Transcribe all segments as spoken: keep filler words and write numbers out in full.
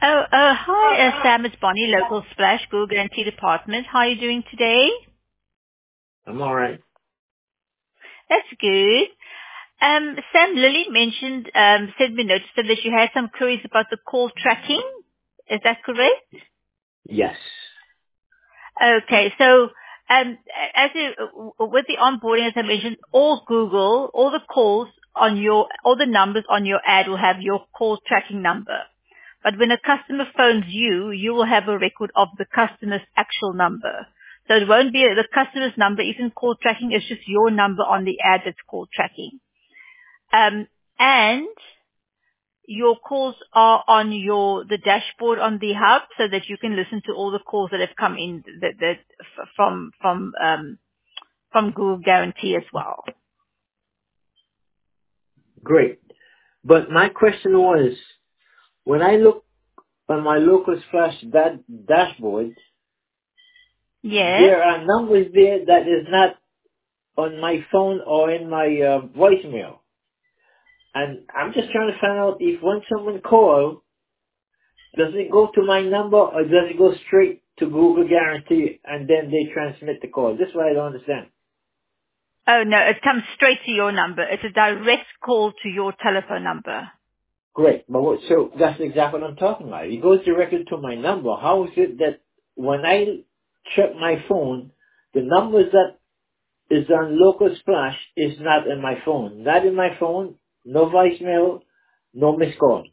Oh, uh, hi, uh, Sam. It's Bonnie, local Splash Google Guarantee Department. How are you doing today? I'm all right. That's good. Um, Sam, Lily mentioned, um, sent me notice that you had some queries about the call tracking. Is that correct? Yes. Okay, so um, as you, with the onboarding, as I mentioned, all Google, all the calls on your, all the numbers on your ad will have your call tracking number. But when a customer phones you, you will have a record of the customer's actual number. So it won't be the customer's number isn't call tracking, it's just your number on the ad that's call tracking. Um, and your calls are on your the dashboard on the hub so that you can listen to all the calls that have come in that, that f- from from um, from Google Guarantee as well. Great. But my question was, when I look on my local splash da- dashboard, Yes. there are numbers there that is not on my phone or in my uh, voicemail. And I'm just trying to find out if when someone calls, does it go to my number or does it go straight to Google Guarantee and then they transmit the call? This is what I don't understand. Oh no, it comes straight to your number. It's a direct call to your telephone number. Great. But what, so that's exactly what I'm talking about. It goes directly to my number. How is it that when I check my phone, the numbers that is on local splash is not in my phone? Not in my phone, no voicemail, no missed call.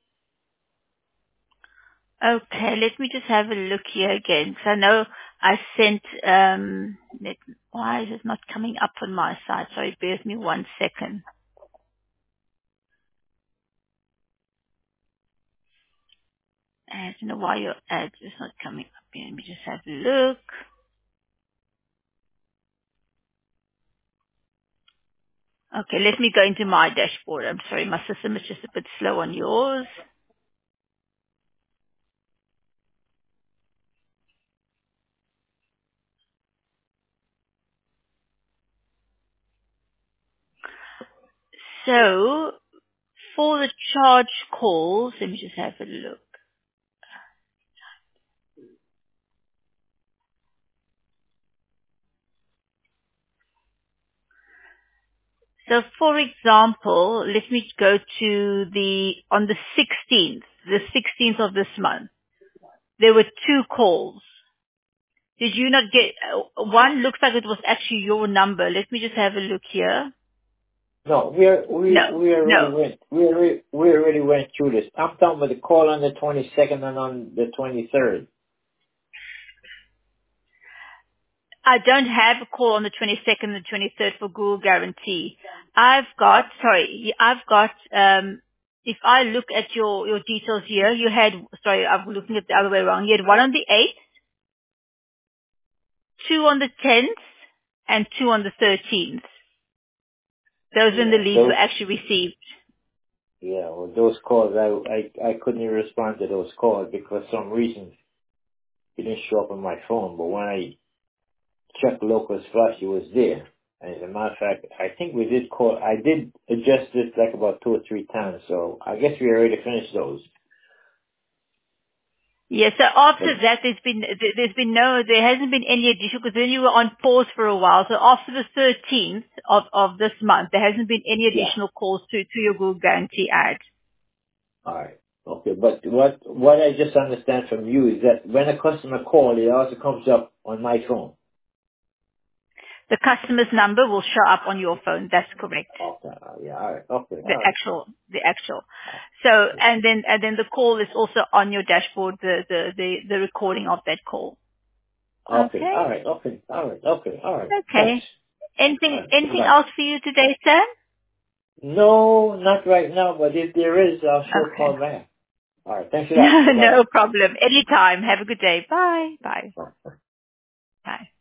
Okay, let me just have a look here again. Because I know I sent. Um, let, why is it not coming up on my side? Sorry, bear with me one second. I don't know why your ad is not coming up here. Let me just have a look. Okay, let me go into my dashboard. I'm sorry, my system is just a bit slow on yours. So, for the charge calls, let me just have a look. So, for example, let me go to the, on the sixteenth, the sixteenth of this month, there were two calls. Did you not get, uh, one looks like it was actually your number. Let me just have a look here. No, we are, we No, we already no. went we already we already went through this. I'm talking about the call on the twenty-second and on the twenty-third. I don't have a call on the twenty-second and the twenty-third for Google Guarantee. I've got, sorry, I've got, um, if I look at your, your details here, you had, sorry, I'm looking at the other way around. You had one on the eighth, two on the tenth, and two on the thirteenth. Those when the Yeah, leads were those actually received. yeah, well, those calls I I I couldn't even respond to those calls because for some reason it didn't show up on my phone. But when I checked local flush, it was there. And as a matter of fact, I think we did call. I did adjust this like about two or three times. So I guess we already finished those. Yes. So But after that, there's been there- there's been no, there hasn't been any additional because then you were on pause for a while. So after the thirteenth of of this month, there hasn't been any yeah, additional calls to to your Google Guarantee ad. all right, okay. But what what I just understand from you is that when a customer calls, it also comes up on my phone. The customer's number will show up on your phone. That's correct. Okay, uh, yeah, all right, okay, The all right. actual, the actual. So and then and then the call is also on your dashboard. The the the, the recording of that call. Okay, Okay. all right, okay, all right, okay, all right. Thanks. Okay. All Anything right, anything bye. else for you today, Sam? No, not right now, but if there is, I'll sure Okay. call back. All right. Thanks a lot. No, Bye-bye. no problem. Anytime. Have a good day. Bye. Bye. Bye. Bye.